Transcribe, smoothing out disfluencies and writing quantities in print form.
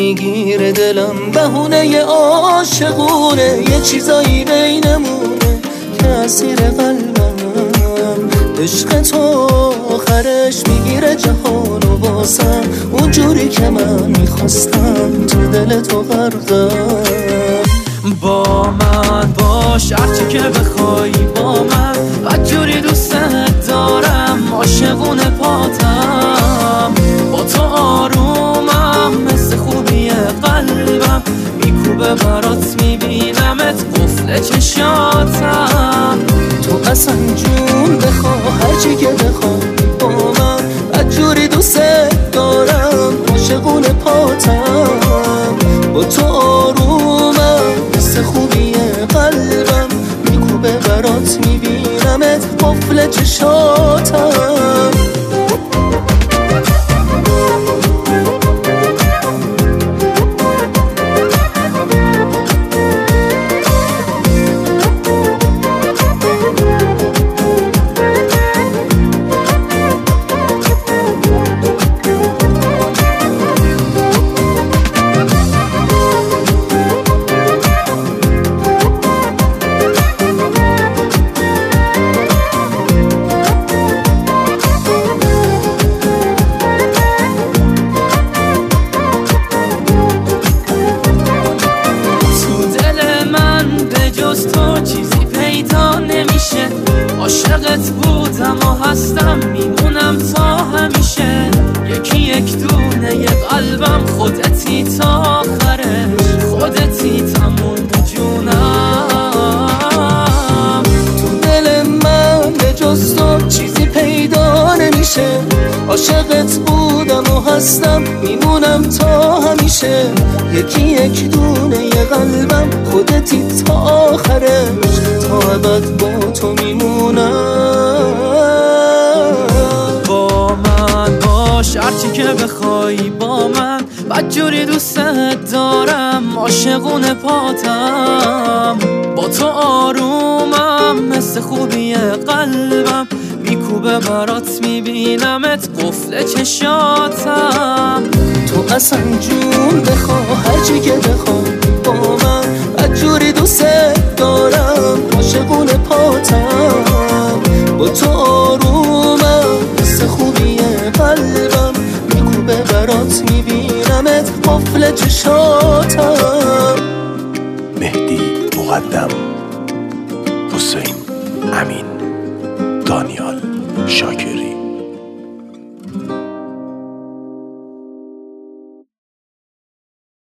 میگیره دلم، بهونه عاشقونه، یه چیزایی بینمونه که اسیر قلبم. عشق تو آخرش میگیره جهانو واسم، اونجوری که من میخواستم تو دل تو غرقم. با من باش هرچی که بخوای با من، بدجوری دوستت دارم، عاشقونه پاتم. با تو آرومم مثل خوبی قلبم، میکوبه برات میبینمت قفل چشاتم. تو اصلا جون بخوا هرچی که بخوای با من، بدجوری دوستت دارم، عاشقونه پاتم. با تو آرومم مثل خوبی قلبم، میکوبه برات میبینمت قفل چشاتم. تو چیزی پیدا نمیشه، عاشقت بودم و هستم، میمونم تا همیشه. یکی یک دونه یه قلبم، خودتی تا آخرش، خودتی تموم جونم. تو دل من به جز تو چیزی پیدا نمیشه، عاشقت بودم و هستم، میمونم تا همیشه. یکی یک دونه یه قلبم، خودتی تا آخرش، تا ابد با تو میمونم. با من باش هرچی که بخوای با من، بدجوری دوستت دارم، عاشقونه پاتم. با تو آرومم مثل خوبی قلبم، میکوبه برات میبینمت قفل چشاتم. تو اصلا جون بخوا هرچی که بخوای با من، بدجوری دوستت دارم، عاشقونه پاتم. با تو آرومم مثل خوبی قلبم، میکوبه برات میبینمت قفل چشاتم. مهدی مقدم، حسین امین، دانیال شاکری.